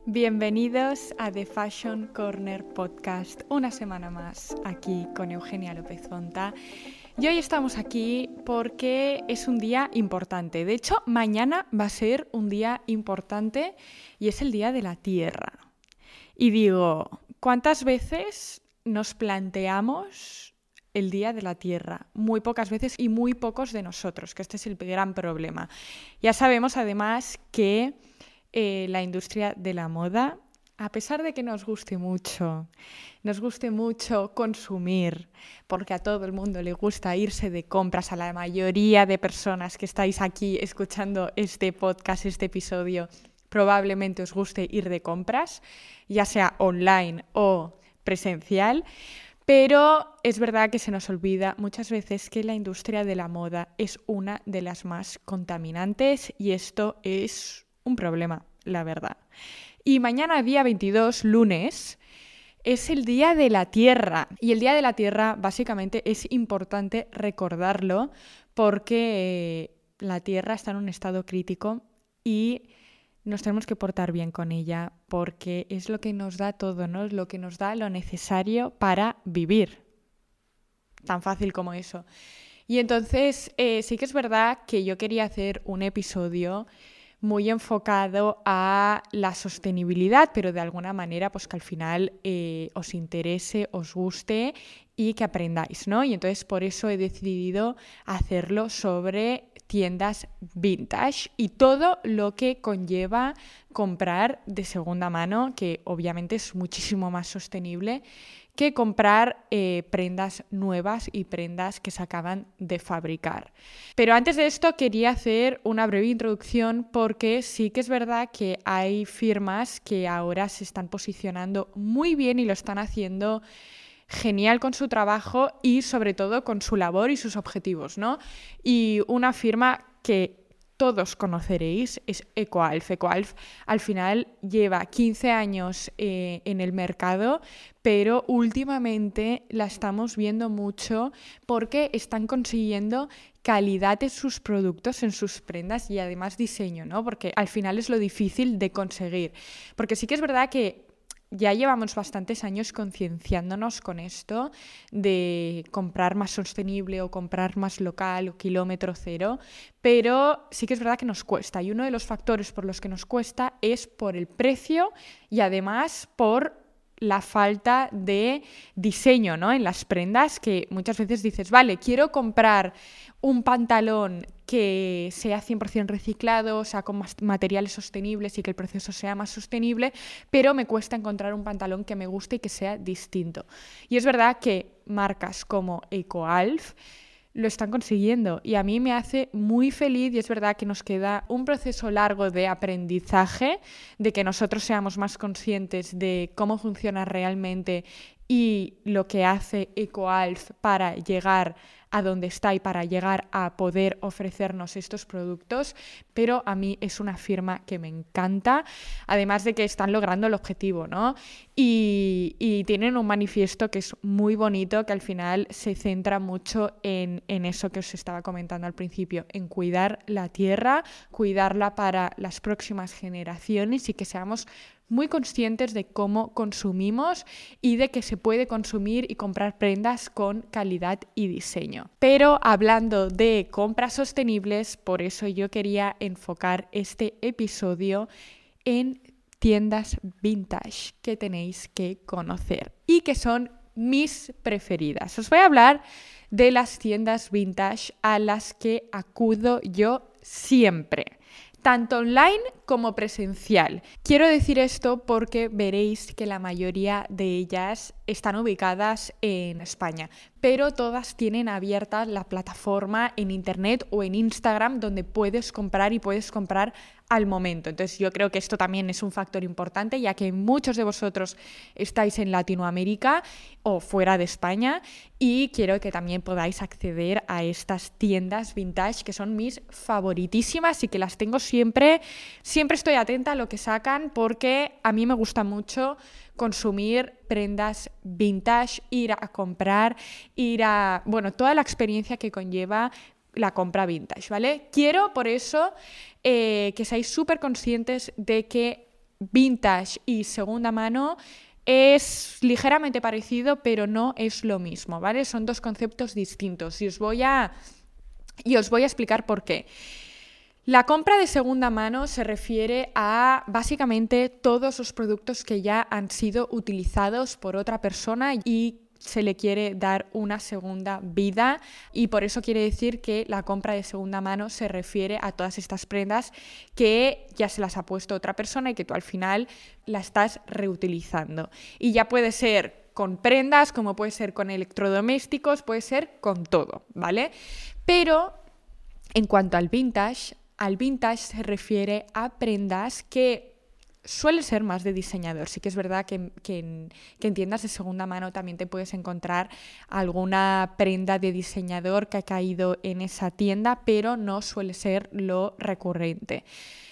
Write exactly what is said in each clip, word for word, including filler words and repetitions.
Bienvenidos a The Fashion Corner Podcast, una semana más aquí con Eugenia López Fonta. Y hoy estamos aquí porque es un día importante. De hecho, mañana va a ser un día importante y es el Día de la Tierra. Y digo, ¿cuántas veces nos planteamos el Día de la Tierra? Muy pocas veces y muy pocos de nosotros, que este es el gran problema. Ya sabemos además que eh, la industria de la moda, a pesar de que nos guste mucho, nos guste mucho consumir, porque a todo el mundo le gusta irse de compras, a la mayoría de personas que estáis aquí escuchando este podcast, este episodio, probablemente os guste ir de compras, ya sea online o presencial, pero es verdad que se nos olvida muchas veces que la industria de la moda es una de las más contaminantes y esto es un problema, la verdad. Y mañana, día veintidós, lunes, es el Día de la Tierra. Y el Día de la Tierra, básicamente, es importante recordarlo porque la Tierra está en un estado crítico y nos tenemos que portar bien con ella porque es lo que nos da todo, ¿no? Es lo que nos da lo necesario para vivir. Tan fácil como eso. Y entonces, eh, sí que es verdad que yo quería hacer un episodio muy enfocado a la sostenibilidad, pero de alguna manera pues que al final eh, os interese, os guste y que aprendáis, ¿no? Y entonces por eso he decidido hacerlo sobre tiendas vintage y todo lo que conlleva comprar de segunda mano, que obviamente es muchísimo más sostenible que comprar eh, prendas nuevas y prendas que se acaban de fabricar. Pero antes de esto quería hacer una breve introducción porque sí que es verdad que hay firmas que ahora se están posicionando muy bien y lo están haciendo genial con su trabajo y sobre todo con su labor y sus objetivos, ¿no? Y una firma que todos conoceréis es EcoAlf. EcoAlf al final lleva quince años eh, en el mercado, pero últimamente la estamos viendo mucho porque están consiguiendo calidad en sus productos, en sus prendas y además diseño, ¿no? Porque al final es lo difícil de conseguir. Porque sí que es verdad que ya llevamos bastantes años concienciándonos con esto de comprar más sostenible o comprar más local o kilómetro cero, pero sí que es verdad que nos cuesta y uno de los factores por los que nos cuesta es por el precio y además por la falta de diseño, ¿no? En las prendas, que muchas veces dices, vale, quiero comprar un pantalón que sea cien por ciento reciclado, o sea, con materiales sostenibles y que el proceso sea más sostenible, pero me cuesta encontrar un pantalón que me guste y que sea distinto. Y es verdad que marcas como EcoAlf lo están consiguiendo y a mí me hace muy feliz y es verdad que nos queda un proceso largo de aprendizaje, de que nosotros seamos más conscientes de cómo funciona realmente y lo que hace EcoAlf para llegar a donde está y para llegar a poder ofrecernos estos productos, pero a mí es una firma que me encanta, además de que están logrando el objetivo, ¿no? Y, y tienen un manifiesto que es muy bonito, que al final se centra mucho en, en eso que os estaba comentando al principio, en cuidar la tierra, cuidarla para las próximas generaciones y que seamos muy conscientes de cómo consumimos y de que se puede consumir y comprar prendas con calidad y diseño. Pero hablando de compras sostenibles, por eso yo quería enfocar este episodio en tiendas vintage que tenéis que conocer y que son mis preferidas. Os voy a hablar de las tiendas vintage a las que acudo yo siempre, tanto online como presencial. Quiero decir esto porque veréis que la mayoría de ellas están ubicadas en España, pero todas tienen abierta la plataforma en internet o en Instagram donde puedes comprar y puedes comprar al momento. Entonces yo creo que esto también es un factor importante, ya que muchos de vosotros estáis en Latinoamérica o fuera de España y quiero que también podáis acceder a estas tiendas vintage que son mis favoritísimas y que las tengo siempre, siempre estoy atenta a lo que sacan porque a mí me gusta mucho consumir prendas vintage, ir a comprar, ir a, bueno, toda la experiencia que conlleva la compra vintage, ¿vale? Quiero por eso eh, que seáis súper conscientes de que vintage y segunda mano es ligeramente parecido, pero no es lo mismo, ¿vale? Son dos conceptos distintos y os voy a, y os voy a explicar por qué. La compra de segunda mano se refiere a básicamente todos los productos que ya han sido utilizados por otra persona y se le quiere dar una segunda vida, y por eso quiere decir que la compra de segunda mano se refiere a todas estas prendas que ya se las ha puesto otra persona y que tú al final la estás reutilizando. Y ya puede ser con prendas, como puede ser con electrodomésticos, puede ser con todo, ¿vale? Pero en cuanto al vintage, al vintage se refiere a prendas que suele ser más de diseñador. Sí que es verdad que, que, en, que en tiendas de segunda mano también te puedes encontrar alguna prenda de diseñador que ha caído en esa tienda, pero no suele ser lo recurrente.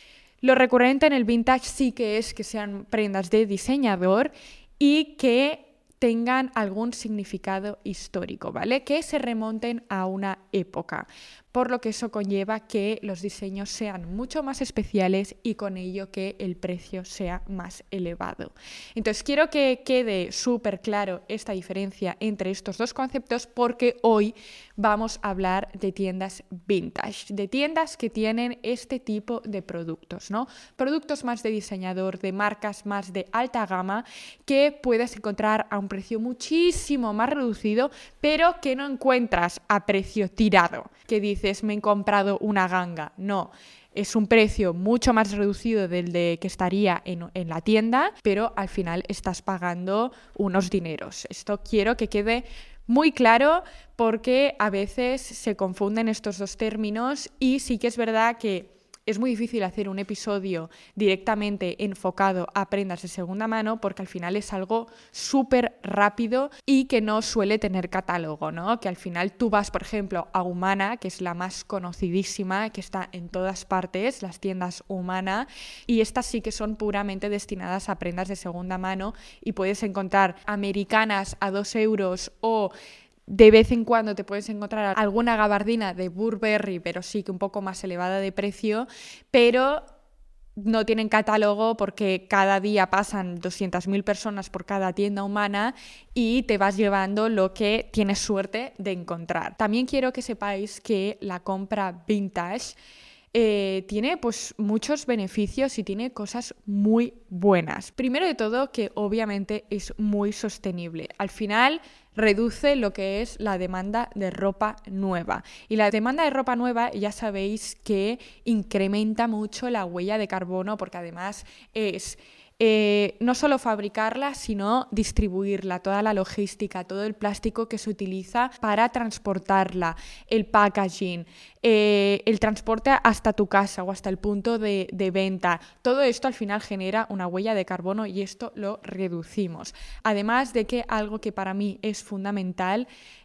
Lo recurrente en el vintage sí que es que sean prendas de diseñador y que tengan algún significado histórico, ¿vale? Que se remonten a una época, por lo que eso conlleva que los diseños sean mucho más especiales y con ello que el precio sea más elevado. Entonces quiero que quede súper claro esta diferencia entre estos dos conceptos, porque hoy vamos a hablar de tiendas vintage, de tiendas que tienen este tipo de productos, ¿no? Productos más de diseñador, de marcas más de alta gama, que puedes encontrar a un precio muchísimo más reducido, pero que no encuentras a precio tirado, que dices, me he comprado una ganga. No, es un precio mucho más reducido del de que estaría en, en la tienda, pero al final estás pagando unos dineros. Esto quiero que quede muy claro, porque a veces se confunden estos dos términos y sí que es verdad que es muy difícil hacer un episodio directamente enfocado a prendas de segunda mano, porque al final es algo súper rápido y que no suele tener catálogo, ¿no? Que al final tú vas, por ejemplo, a Humana, que es la más conocidísima, que está en todas partes, las tiendas Humana, y estas sí que son puramente destinadas a prendas de segunda mano y puedes encontrar americanas a dos euros o de vez en cuando te puedes encontrar alguna gabardina de Burberry, pero sí que un poco más elevada de precio, pero no tienen catálogo porque cada día pasan doscientas mil personas por cada tienda Humana y te vas llevando lo que tienes suerte de encontrar. También quiero que sepáis que la compra vintage Eh, tiene pues muchos beneficios y tiene cosas muy buenas. Primero de todo, que obviamente es muy sostenible. Al final reduce lo que es la demanda de ropa nueva. Y la demanda de ropa nueva ya sabéis que incrementa mucho la huella de carbono, porque además es Eh, no solo fabricarla, sino distribuirla, toda la logística, todo el plástico que se utiliza para transportarla, el packaging, eh, el transporte hasta tu casa o hasta el punto de, de venta. Todo esto al final genera una huella de carbono y esto lo reducimos. Además de que algo que para mí es fundamental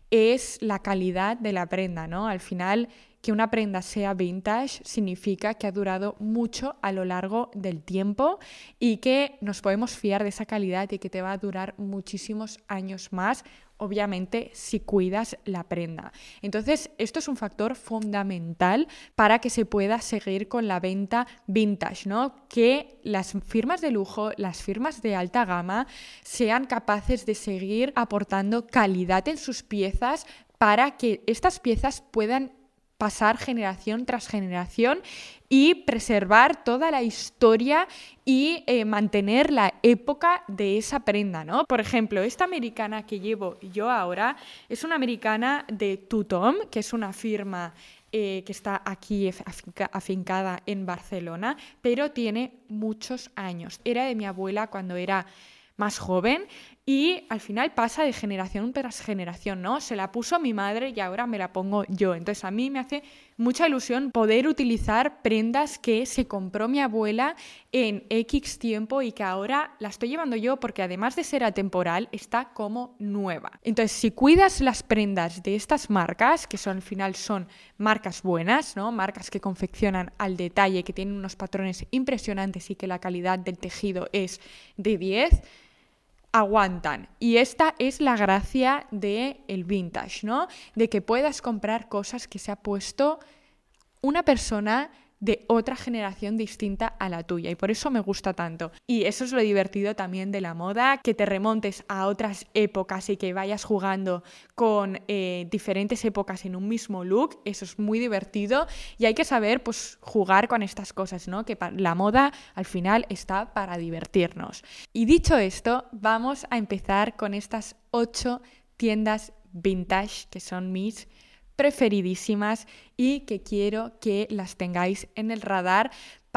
es la calidad de la prenda, ¿no? Al final, que una prenda sea vintage significa que ha durado mucho a lo largo del tiempo y que nos podemos fiar de esa calidad y que te va a durar muchísimos años más, obviamente si cuidas la prenda. Entonces, esto es un factor fundamental para que se pueda seguir con la venta vintage, ¿no? Que las firmas de lujo, las firmas de alta gama, sean capaces de seguir aportando calidad en sus piezas para que estas piezas puedan pasar generación tras generación y preservar toda la historia y eh, mantener la época de esa prenda, ¿no? Por ejemplo, esta americana que llevo yo ahora es una americana de Tutom, que es una firma eh, que está aquí afinca, afincada en Barcelona, pero tiene muchos años. Era de mi abuela cuando era más joven y al final pasa de generación tras generación, ¿no? Se la puso mi madre y ahora me la pongo yo. Entonces a mí me hace mucha ilusión poder utilizar prendas que se compró mi abuela en X tiempo y que ahora la estoy llevando yo, porque además de ser atemporal, está como nueva. Entonces, si cuidas las prendas de estas marcas, que son, al final son marcas buenas, ¿no? Marcas que confeccionan al detalle, que tienen unos patrones impresionantes y que la calidad del tejido es de diez, aguantan. Y esta es la gracia del vintage, ¿no? De que puedas comprar cosas que se ha puesto una persona de otra generación distinta a la tuya y por eso me gusta tanto. Y eso es lo divertido también de la moda, que te remontes a otras épocas y que vayas jugando con eh, diferentes épocas en un mismo look. Eso es muy divertido y hay que saber pues jugar con estas cosas, ¿no? Que la moda al final está para divertirnos. Y dicho esto, vamos a empezar con estas ocho tiendas vintage que son mis preferidísimas y que quiero que las tengáis en el radar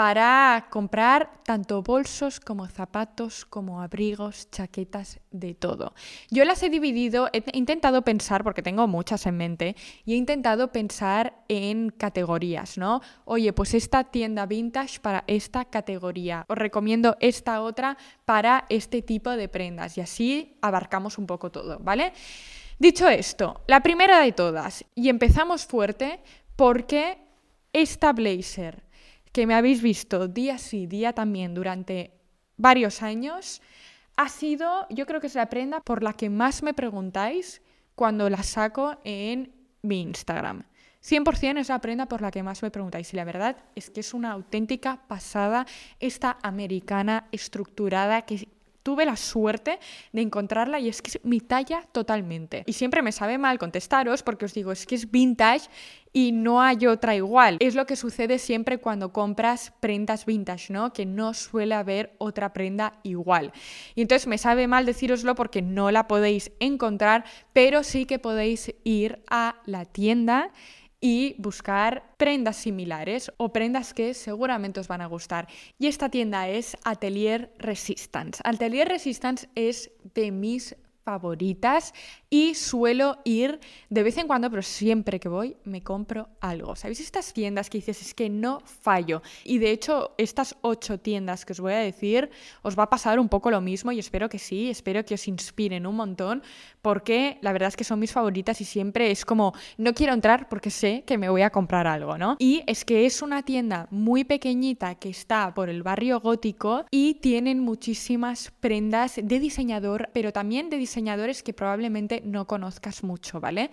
para comprar tanto bolsos como zapatos, como abrigos, chaquetas, de todo. Yo las he dividido, he intentado pensar, porque tengo muchas en mente, y he intentado pensar en categorías, ¿no? Oye, pues esta tienda vintage para esta categoría, os recomiendo esta otra para este tipo de prendas y así abarcamos un poco todo, ¿vale? Dicho esto, la primera de todas, y empezamos fuerte porque esta blazer que me habéis visto día sí, día también durante varios años, ha sido, yo creo que es la prenda por la que más me preguntáis cuando la saco en mi Instagram. cien por ciento es la prenda por la que más me preguntáis y la verdad es que es una auténtica pasada esta americana estructurada que tuve la suerte de encontrarla y es que es mi talla totalmente. Y siempre me sabe mal contestaros porque os digo, es que es vintage y no hay otra igual. Es lo que sucede siempre cuando compras prendas vintage, ¿no? Que no suele haber otra prenda igual. Y entonces me sabe mal decíroslo porque no la podéis encontrar, pero sí que podéis ir a la tienda y buscar prendas similares o prendas que seguramente os van a gustar. Y esta tienda es Atelier Resistance. Atelier Resistance es de mis favoritas y suelo ir de vez en cuando, pero siempre que voy me compro algo. ¿Sabéis estas tiendas que dices es que no fallo? Y de hecho estas ocho tiendas que os voy a decir os va a pasar un poco lo mismo y espero que sí, espero que os inspiren un montón porque la verdad es que son mis favoritas y siempre es como no quiero entrar porque sé que me voy a comprar algo, ¿no? Y es que es una tienda muy pequeñita que está por el barrio gótico y tienen muchísimas prendas de diseñador, pero también de diseñadores que probablemente no conozcas mucho, ¿vale?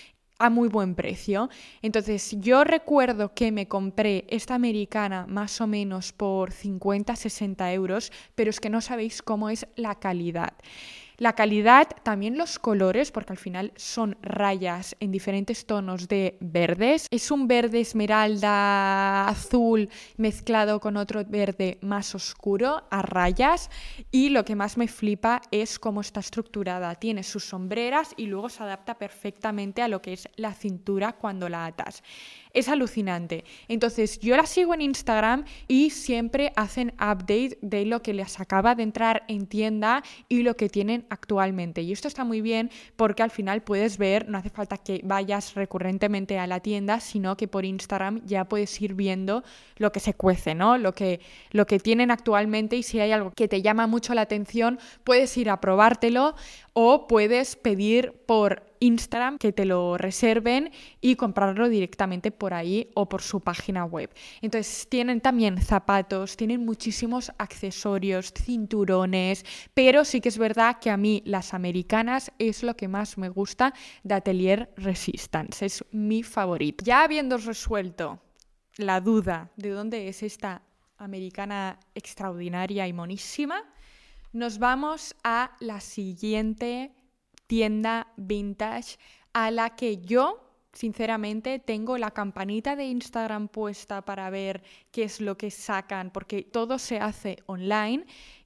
A muy buen precio. Entonces yo recuerdo que me compré esta americana más o menos por cincuenta a sesenta euros, pero es que no sabéis cómo es la calidad. La calidad, también los colores, porque al final son rayas en diferentes tonos de verdes. Es un verde esmeralda azul mezclado con otro verde más oscuro a rayas. Y lo que más me flipa es cómo está estructurada. Tiene sus sombreras y luego se adapta perfectamente a lo que es la cintura cuando la atas. Es alucinante. Entonces yo la sigo en Instagram y siempre hacen update de lo que les acaba de entrar en tienda y lo que tienen actualmente. Y esto está muy bien porque al final puedes ver, no hace falta que vayas recurrentemente a la tienda, sino que por Instagram ya puedes ir viendo lo que se cuece, ¿no? Lo que, lo que tienen actualmente y si hay algo que te llama mucho la atención, puedes ir a probártelo o puedes pedir por Instagram que te lo reserven y comprarlo directamente por ahí o por su página web. Entonces tienen también zapatos, tienen muchísimos accesorios, cinturones, pero sí que es verdad que a mí las americanas es lo que más me gusta de Atelier Resistance, es mi favorito. Ya habiendo resuelto la duda de dónde es esta americana extraordinaria y monísima, nos vamos a la siguiente tienda vintage a la que yo, sinceramente, tengo la campanita de Instagram puesta para ver qué es lo que sacan, porque todo se hace online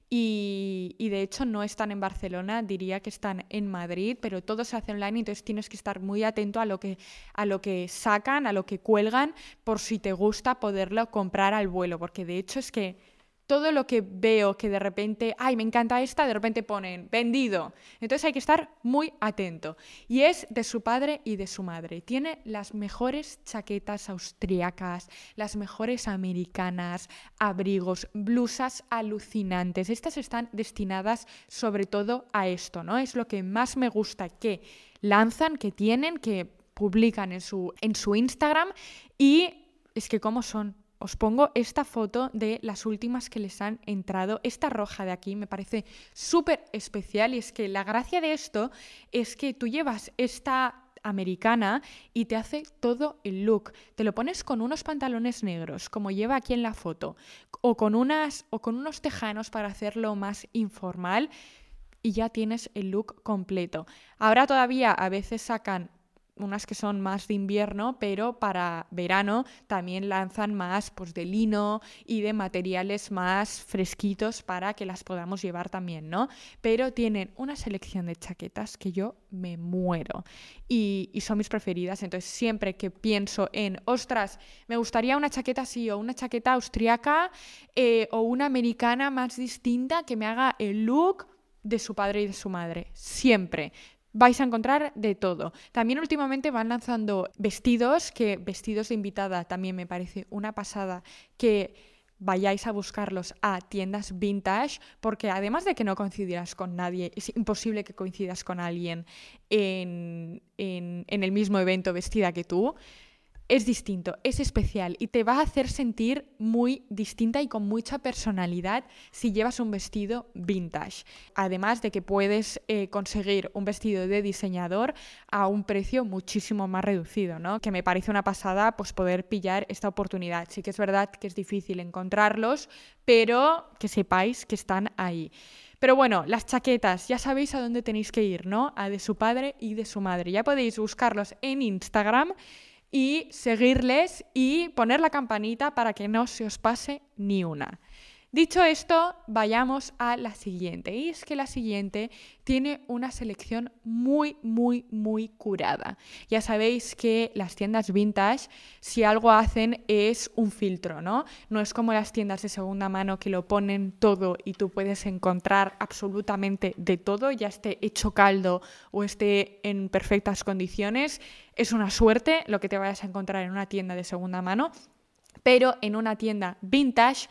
y, y de hecho no están en Barcelona, diría que están en Madrid, pero todo se hace online, entonces tienes que estar muy atento a lo que, a lo que sacan, a lo que cuelgan, por si te gusta poderlo comprar al vuelo, porque de hecho es que todo lo que veo que de repente, ay, me encanta esta, de repente ponen vendido. Entonces hay que estar muy atento. Y es de su padre y de su madre. Tiene las mejores chaquetas austriacas, las mejores americanas, abrigos, blusas alucinantes. Estas están destinadas sobre todo a esto, ¿no? Es lo que más me gusta que lanzan, que tienen, que publican en su, en su Instagram y es que cómo son. Os pongo esta foto de las últimas que les han entrado. Esta roja de aquí me parece súper especial y es que la gracia de esto es que tú llevas esta americana y te hace todo el look. Te lo pones con unos pantalones negros, como lleva aquí en la foto, o con, unas, o con unos tejanos para hacerlo más informal y ya tienes el look completo. Ahora todavía a veces sacan unas que son más de invierno, pero para verano también lanzan más pues, de lino y de materiales más fresquitos para que las podamos llevar también, ¿no? Pero tienen una selección de chaquetas que yo me muero y, y son mis preferidas. Entonces siempre que pienso en, ostras, me gustaría una chaqueta así o una chaqueta austriaca eh, o una americana más distinta que me haga el look de su padre y de su madre, siempre. Vais a encontrar de todo. También últimamente van lanzando vestidos, que vestidos de invitada también me parece una pasada que vayáis a buscarlos a tiendas vintage, porque además de que no coincidirás con nadie, es imposible que coincidas con alguien en, en, en el mismo evento vestida que tú. Es distinto, es especial y te va a hacer sentir muy distinta y con mucha personalidad si llevas un vestido vintage. Además de que puedes eh, conseguir un vestido de diseñador a un precio muchísimo más reducido, ¿no? Que me parece una pasada pues, poder pillar esta oportunidad. Sí que es verdad que es difícil encontrarlos, pero que sepáis que están ahí. Pero bueno, las chaquetas, ya sabéis a dónde tenéis que ir, ¿no? A de su padre y de su madre. Ya podéis buscarlos en Instagram y seguirles y poner la campanita para que no se os pase ni una. Dicho esto, vayamos a la siguiente. Y es que la siguiente tiene una selección muy, muy, muy curada. Ya sabéis que las tiendas vintage, si algo hacen es un filtro, ¿no? No es como las tiendas de segunda mano que lo ponen todo y tú puedes encontrar absolutamente de todo, ya esté hecho caldo o esté en perfectas condiciones. Es una suerte lo que te vayas a encontrar en una tienda de segunda mano, pero en una tienda vintage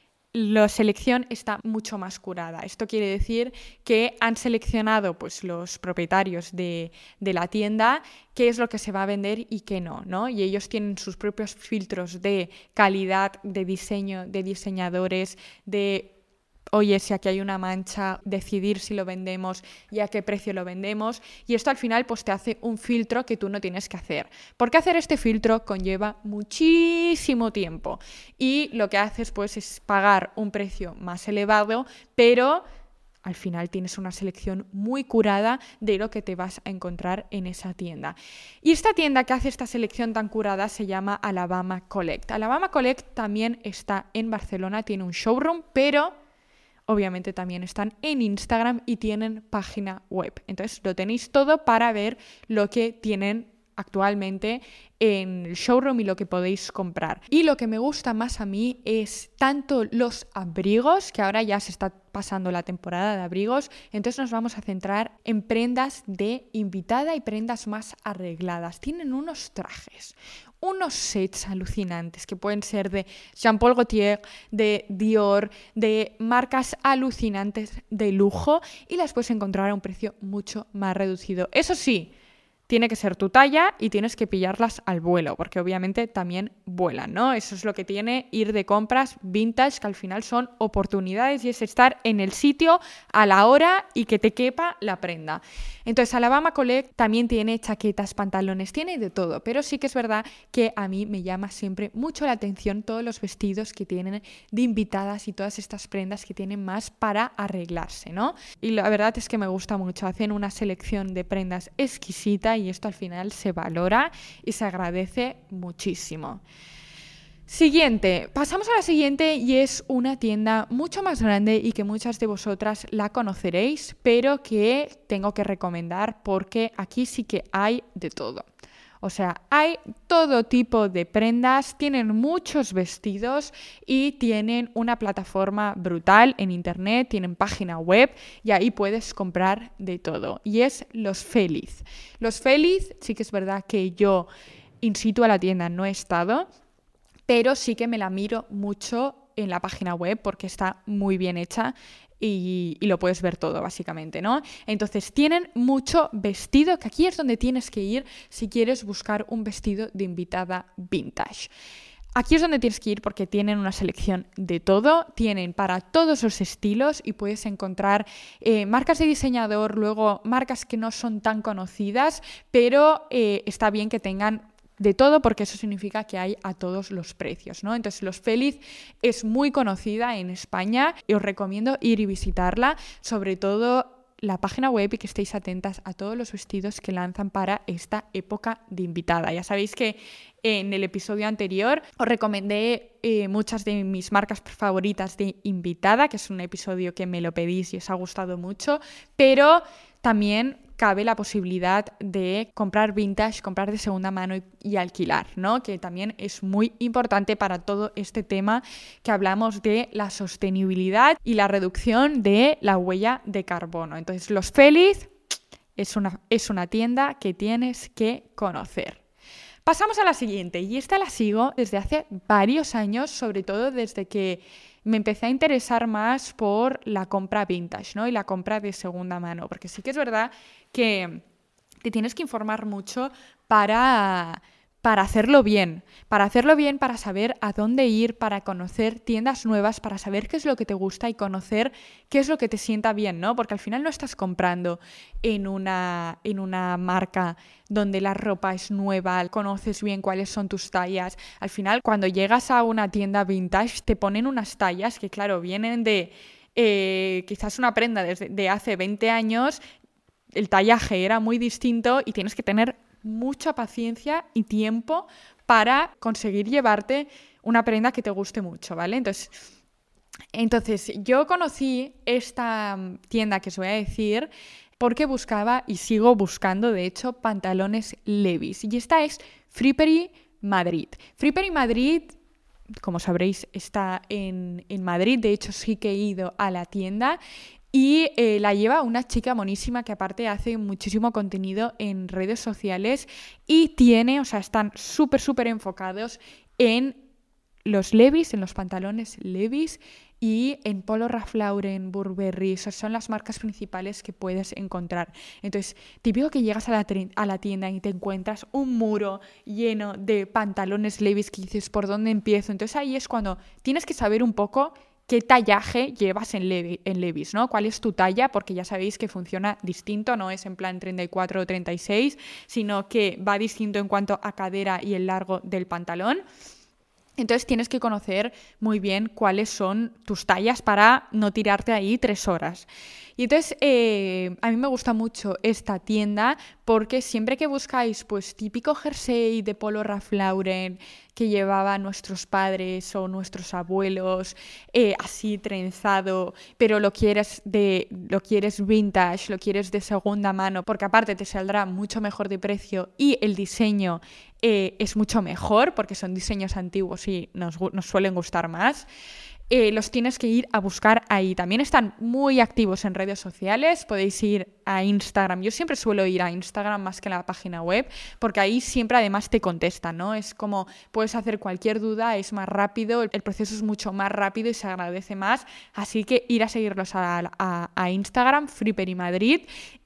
la selección está mucho más curada. Esto quiere decir que han seleccionado pues, los propietarios de, de la tienda qué es lo que se va a vender y qué no, ¿no? Y ellos tienen sus propios filtros de calidad, de diseño, de diseñadores, de oye, si aquí hay una mancha, decidir si lo vendemos y a qué precio lo vendemos. Y esto al final pues, te hace un filtro que tú no tienes que hacer. Porque hacer este filtro conlleva muchísimo tiempo. Y lo que haces pues, es pagar un precio más elevado, pero al final tienes una selección muy curada de lo que te vas a encontrar en esa tienda. Y esta tienda que hace esta selección tan curada se llama Alabama Collect. Alabama Collect también está en Barcelona, tiene un showroom, pero obviamente también están en Instagram y tienen página web. Entonces lo tenéis todo para ver lo que tienen actualmente en el showroom y lo que podéis comprar. Y lo que me gusta más a mí es tanto los abrigos, que ahora ya se está pasando la temporada de abrigos, entonces nos vamos a centrar en prendas de invitada y prendas más arregladas. Tienen unos trajes, unos sets alucinantes que pueden ser de Jean Paul Gaultier, de Dior, de marcas alucinantes de lujo y las puedes encontrar a un precio mucho más reducido. Eso sí, tiene que ser tu talla y tienes que pillarlas al vuelo, porque obviamente también vuelan, ¿no? Eso es lo que tiene ir de compras vintage, que al final son oportunidades y es estar en el sitio a la hora y que te quepa la prenda. Entonces, Alabama Collect también tiene chaquetas, pantalones, tiene de todo, pero sí que es verdad que a mí me llama siempre mucho la atención todos los vestidos que tienen de invitadas y todas estas prendas que tienen más para arreglarse, ¿no? Y la verdad es que me gusta mucho, hacen una selección de prendas exquisita y esto al final se valora y se agradece muchísimo. Siguiente, pasamos a la siguiente y es una tienda mucho más grande y que muchas de vosotras la conoceréis, pero que tengo que recomendar porque aquí sí que hay de todo. O sea, hay todo tipo de prendas, tienen muchos vestidos y tienen una plataforma brutal en internet, tienen página web y ahí puedes comprar de todo. Y es Los Feliz. Los Feliz, sí que es verdad que yo in situ a la tienda no he estado, pero sí que me la miro mucho en la página web porque está muy bien hecha y, y lo puedes ver todo básicamente, ¿no? Entonces tienen mucho vestido, que aquí es donde tienes que ir si quieres buscar un vestido de invitada vintage. Aquí es donde tienes que ir porque tienen una selección de todo, tienen para todos los estilos y puedes encontrar eh, marcas de diseñador, luego marcas que no son tan conocidas, pero eh, está bien que tengan de todo porque eso significa que hay a todos los precios, ¿no? Entonces Los Feliz es muy conocida en España y os recomiendo ir y visitarla, sobre todo la página web, y que estéis atentas a todos los vestidos que lanzan para esta época de invitada. Ya sabéis que en el episodio anterior os recomendé eh, muchas de mis marcas favoritas de invitada, que es un episodio que me lo pedís y os ha gustado mucho, pero también cabe la posibilidad de comprar vintage, comprar de segunda mano y, y alquilar, ¿no? Que también es muy importante para todo este tema que hablamos de la sostenibilidad y la reducción de la huella de carbono. Entonces, Los Feliz es una, es una tienda que tienes que conocer. Pasamos a la siguiente, y esta la sigo desde hace varios años, sobre todo desde que me empecé a interesar más por la compra vintage, ¿no? Y la compra de segunda mano, porque sí que es verdad que te tienes que informar mucho para, para hacerlo bien, para hacerlo bien, para saber a dónde ir, para conocer tiendas nuevas, para saber qué es lo que te gusta y conocer qué es lo que te sienta bien, ¿no? Porque al final no estás comprando en una, en una marca donde la ropa es nueva, conoces bien cuáles son tus tallas. Al final, cuando llegas a una tienda vintage, te ponen unas tallas que, claro, vienen de eh, quizás una prenda desde, de hace veinte años, el tallaje era muy distinto y tienes que tener mucha paciencia y tiempo para conseguir llevarte una prenda que te guste mucho, ¿vale? Entonces, entonces yo conocí esta tienda que os voy a decir porque buscaba y sigo buscando, de hecho, pantalones Levi's. Y esta es Fripery Madrid. Fripery Madrid, como sabréis, está en, en Madrid. De hecho, sí que he ido a la tienda. Y eh, la lleva una chica monísima que aparte hace muchísimo contenido en redes sociales y tiene, o sea, están súper, súper enfocados en los Levi's, en los pantalones Levi's y en Polo Ralph Lauren, Burberry. Esas son las marcas principales que puedes encontrar. Entonces, típico que llegas a la, a la tienda y te encuentras un muro lleno de pantalones Levi's que dices, ¿por dónde empiezo? Entonces ahí es cuando tienes que saber un poco qué tallaje llevas en, Levi, en Levi's, ¿no? ¿Cuál es tu talla? Porque ya sabéis que funciona distinto, no es en plan treinta y cuatro o treinta y seis, sino que va distinto en cuanto a cadera y el largo del pantalón. Entonces tienes que conocer muy bien cuáles son tus tallas para no tirarte ahí tres horas. Y entonces eh, a mí me gusta mucho esta tienda porque siempre que buscáis pues típico jersey de Polo Ralph Lauren que llevaban nuestros padres o nuestros abuelos, eh, así trenzado, pero lo quieres, de, lo quieres vintage, lo quieres de segunda mano, porque aparte te saldrá mucho mejor de precio y el diseño eh, es mucho mejor porque son diseños antiguos y nos, nos suelen gustar más. Eh, los tienes que ir a buscar ahí. También están muy activos en redes sociales, podéis ir a Instagram. Yo siempre suelo ir a Instagram más que a la página web, porque ahí siempre además te contestan, ¿no? Es como puedes hacer cualquier duda, es más rápido, el proceso es mucho más rápido y se agradece más. Así que ir a seguirlos a, a, a Instagram, Fripery Madrid,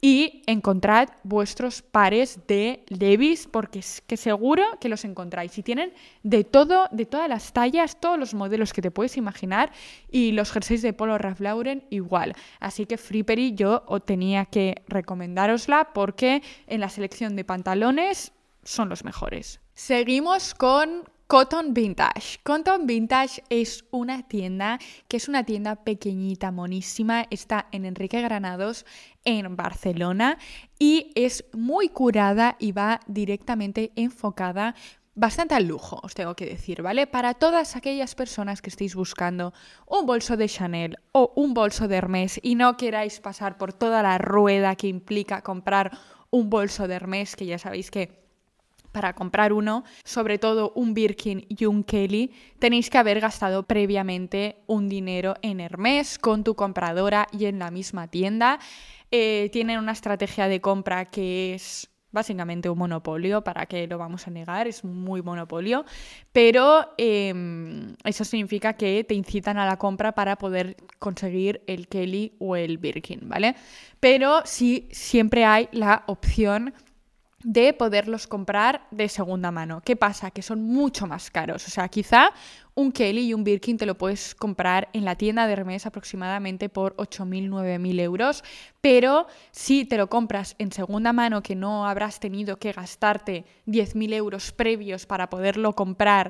y encontrad vuestros pares de Levi's, porque es que seguro que los encontráis. Y tienen de todo, de todas las tallas, todos los modelos que te puedes imaginar, y los jerseys de Polo Ralph Lauren igual. Así que Fripery yo tenía que recomendárosla porque en la selección de pantalones son los mejores. Seguimos con Cotton Vintage. Cotton Vintage es una tienda que es una tienda pequeñita, monísima. Está en Enrique Granados, en Barcelona, y es muy curada y va directamente enfocada bastante al lujo, os tengo que decir, ¿vale? Para todas aquellas personas que estéis buscando un bolso de Chanel o un bolso de Hermès y no queráis pasar por toda la rueda que implica comprar un bolso de Hermès, que ya sabéis que para comprar uno, sobre todo un Birkin y un Kelly, tenéis que haber gastado previamente un dinero en Hermès con tu compradora y en la misma tienda. Eh, tienen una estrategia de compra que es básicamente un monopolio, ¿para qué lo vamos a negar? Es muy monopolio, pero eh, eso significa que te incitan a la compra para poder conseguir el Kelly o el Birkin, ¿vale? Pero sí, siempre hay la opción de poderlos comprar de segunda mano. ¿Qué pasa? Que son mucho más caros. O sea, quizá un Kelly y un Birkin te lo puedes comprar en la tienda de Hermès aproximadamente por ocho mil, nueve mil euros, pero si te lo compras en segunda mano, que no habrás tenido que gastarte diez mil euros previos para poderlo comprar,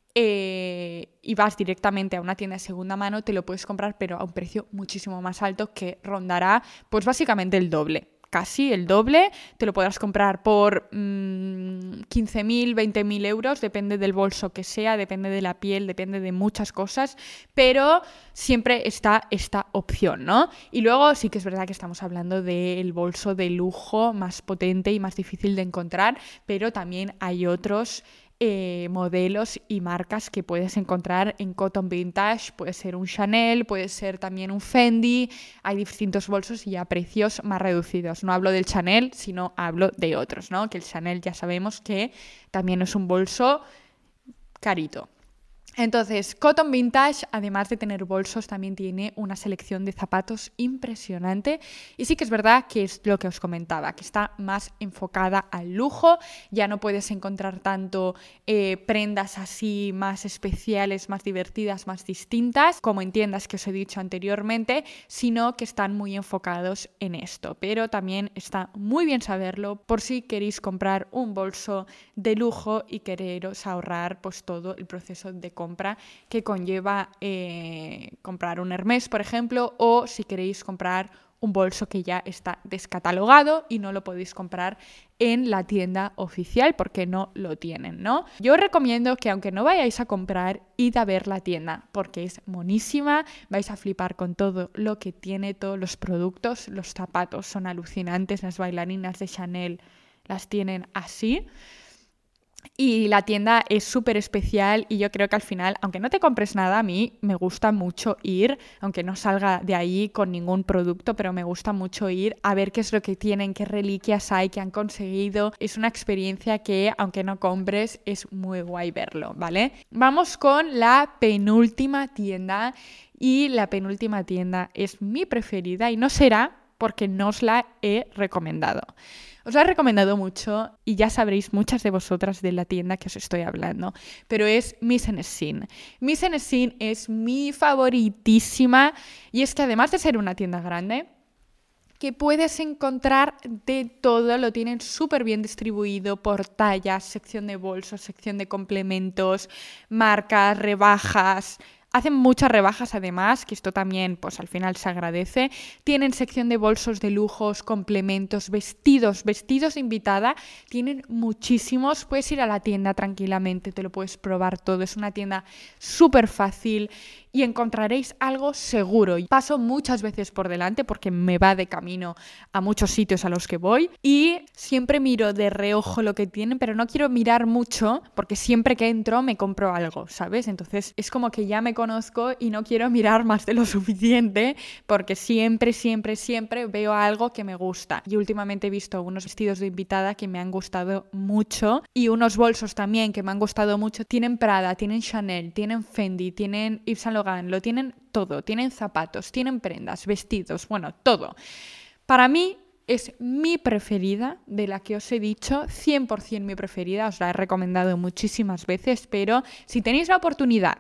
Eh, y vas directamente a una tienda de segunda mano, te lo puedes comprar pero a un precio muchísimo más alto, que rondará pues básicamente el doble. Casi el doble, te lo podrás comprar por mmm, quince mil, veinte mil euros, depende del bolso que sea, depende de la piel, depende de muchas cosas, pero siempre está esta opción, ¿no? Y luego sí que es verdad que estamos hablando del bolso de lujo más potente y más difícil de encontrar, pero también hay otros Eh, modelos y marcas que puedes encontrar en Cotton Vintage. Puede ser un Chanel, puede ser también un Fendi. Hay distintos bolsos y a precios más reducidos. No hablo del Chanel, sino hablo de otros, ¿no? Que el Chanel ya sabemos que también es un bolso carito. Entonces, Cotton Vintage, además de tener bolsos, también tiene una selección de zapatos impresionante. Y sí que es verdad que es lo que os comentaba, que está más enfocada al lujo. Ya no puedes encontrar tanto eh, prendas así más especiales, más divertidas, más distintas, como en tiendas que os he dicho anteriormente, sino que están muy enfocados en esto. Pero también está muy bien saberlo por si queréis comprar un bolso de lujo y quereros ahorrar pues todo el proceso de compra compra que conlleva eh, comprar un Hermès, por ejemplo, o si queréis comprar un bolso que ya está descatalogado y no lo podéis comprar en la tienda oficial porque no lo tienen, ¿no? Yo os recomiendo que aunque no vayáis a comprar, id a ver la tienda porque es monísima, vais a flipar con todo lo que tiene, todos los productos, los zapatos son alucinantes, las bailarinas de Chanel las tienen así. Y la tienda es súper especial y yo creo que al final, aunque no te compres nada, a mí me gusta mucho ir, aunque no salga de ahí con ningún producto, pero me gusta mucho ir a ver qué es lo que tienen, qué reliquias hay, qué han conseguido. Es una experiencia que, aunque no compres, es muy guay verlo, ¿vale? Vamos con la penúltima tienda y la penúltima tienda es mi preferida y no será porque no os la he recomendado. Os la he recomendado mucho y ya sabréis muchas de vosotras de la tienda que os estoy hablando, pero es Mise en Scène. Mise en Scène es mi favoritísima y es que además de ser una tienda grande, que puedes encontrar de todo, lo tienen súper bien distribuido por tallas, sección de bolsos, sección de complementos, marcas, rebajas. Hacen muchas rebajas además, que esto también pues al final se agradece. Tienen sección de bolsos de lujos, complementos, vestidos, vestidos de invitada. Tienen muchísimos. Puedes ir a la tienda tranquilamente, te lo puedes probar todo. Es una tienda súper fácil y encontraréis algo seguro. Paso muchas veces por delante porque me va de camino a muchos sitios a los que voy y siempre miro de reojo lo que tienen, pero no quiero mirar mucho porque siempre que entro me compro algo, ¿sabes? Entonces es como que ya me conozco y no quiero mirar más de lo suficiente porque siempre, siempre, siempre veo algo que me gusta. Y últimamente he visto unos vestidos de invitada que me han gustado mucho y unos bolsos también que me han gustado mucho. Tienen Prada, tienen Chanel, tienen Fendi, tienen Yves Saint Laurent, lo tienen todo, tienen zapatos, tienen prendas, vestidos, bueno, todo. Para mí es mi preferida, de la que os he dicho, cien por ciento mi preferida, os la he recomendado muchísimas veces, pero si tenéis la oportunidad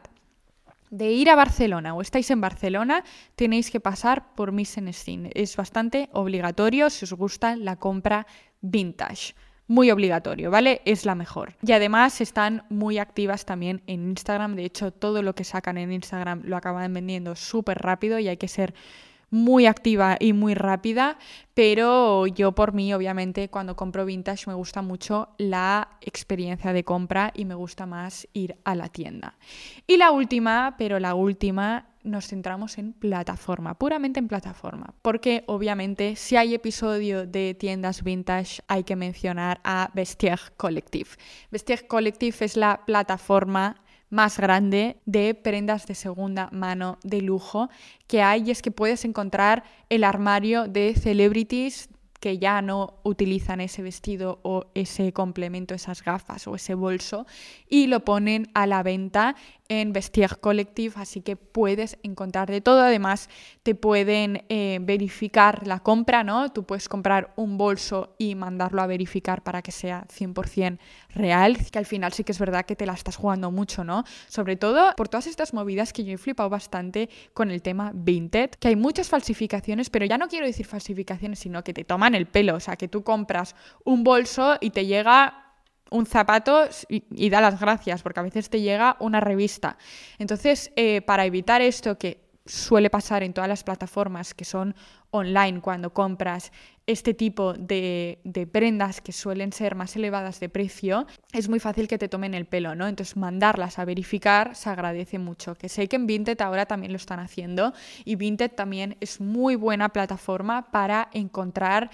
de ir a Barcelona o estáis en Barcelona, tenéis que pasar por Mise en Scène. Es bastante obligatorio si os gusta la compra vintage. Muy obligatorio, ¿vale? Es la mejor. Y además están muy activas también en Instagram. De hecho, todo lo que sacan en Instagram lo acaban vendiendo súper rápido y hay que ser muy activa y muy rápida, pero yo por mí, obviamente, cuando compro vintage me gusta mucho la experiencia de compra y me gusta más ir a la tienda. Y la última, pero la última, nos centramos en plataforma, puramente en plataforma, porque obviamente si hay episodio de tiendas vintage hay que mencionar a Vestiaire Collective. Vestiaire Collective es la plataforma más grande de prendas de segunda mano de lujo que hay, y es que puedes encontrar el armario de celebrities que ya no utilizan ese vestido o ese complemento, esas gafas o ese bolso, y lo ponen a la venta en Vestiaire Collective, así que puedes encontrar de todo. Además, te pueden eh, verificar la compra, ¿no? Tú puedes comprar un bolso y mandarlo a verificar para que sea cien por ciento real, que al final sí que es verdad que te la estás jugando mucho, ¿no? Sobre todo por todas estas movidas que yo he flipado bastante con el tema Vinted, que hay muchas falsificaciones, pero ya no quiero decir falsificaciones, sino que te toman el pelo, o sea, que tú compras un bolso y te llega un zapato y, y da las gracias, porque a veces te llega una revista. Entonces, eh, para evitar esto que suele pasar en todas las plataformas que son online cuando compras este tipo de, de prendas que suelen ser más elevadas de precio, es muy fácil que te tomen el pelo, ¿no? Entonces mandarlas a verificar se agradece mucho, que sé que en Vinted ahora también lo están haciendo, y Vinted también es muy buena plataforma para encontrar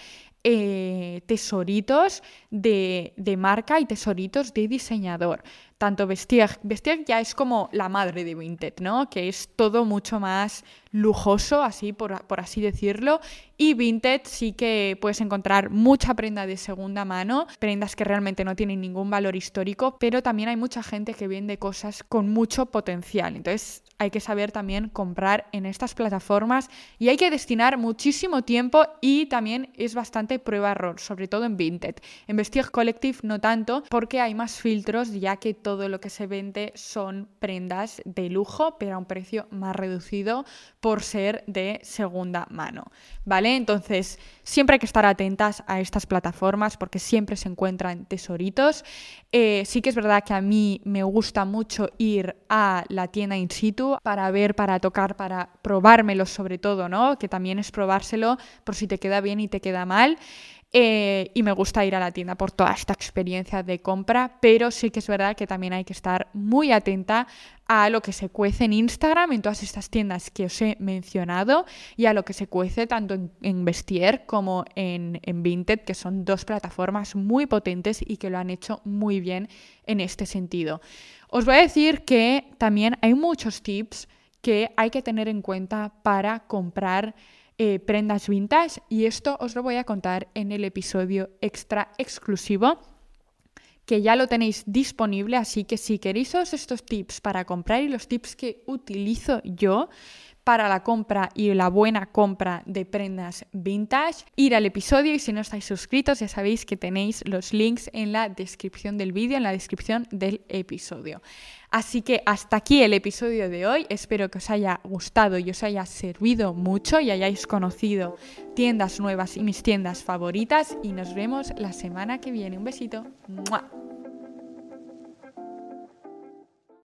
eh, tesoritos de, de marca y tesoritos de diseñador. Tanto Vestiaire, Vestiaire ya es como la madre de Vinted, ¿no? Que es todo mucho más lujoso, así por, por así decirlo, y Vinted sí que puedes encontrar mucha prenda de segunda mano, prendas que realmente no tienen ningún valor histórico, pero también hay mucha gente que vende cosas con mucho potencial. Entonces hay que saber también comprar en estas plataformas y hay que destinar muchísimo tiempo, y también es bastante prueba-error, sobre todo en Vinted. En Vestiaire Collective no tanto, porque hay más filtros, ya que todo lo que se vende son prendas de lujo, pero a un precio más reducido por ser de segunda mano, ¿vale? Entonces, siempre hay que estar atentas a estas plataformas porque siempre se encuentran tesoritos. Eh, sí que es verdad que a mí me gusta mucho ir a la tienda in situ para ver, para tocar, para probármelo sobre todo, ¿no? Que también es probárselo por si te queda bien y te queda mal. Eh, y me gusta ir a la tienda por toda esta experiencia de compra, pero sí que es verdad que también hay que estar muy atenta a lo que se cuece en Instagram, en todas estas tiendas que os he mencionado, y a lo que se cuece tanto en, en Vestiaire como en, en Vinted, que son dos plataformas muy potentes y que lo han hecho muy bien en este sentido. Os voy a decir que también hay muchos tips que hay que tener en cuenta para comprar Eh, prendas vintage, y esto os lo voy a contar en el episodio extra exclusivo, que ya lo tenéis disponible, así que si queréis todos estos tips para comprar y los tips que utilizo yo para la compra y la buena compra de prendas vintage, ir al episodio, y si no estáis suscritos ya sabéis que tenéis los links en la descripción del vídeo, en la descripción del episodio. Así que hasta aquí el episodio de hoy, espero que os haya gustado y os haya servido mucho y hayáis conocido tiendas nuevas y mis tiendas favoritas, y nos vemos la semana que viene. Un besito. ¡Mua!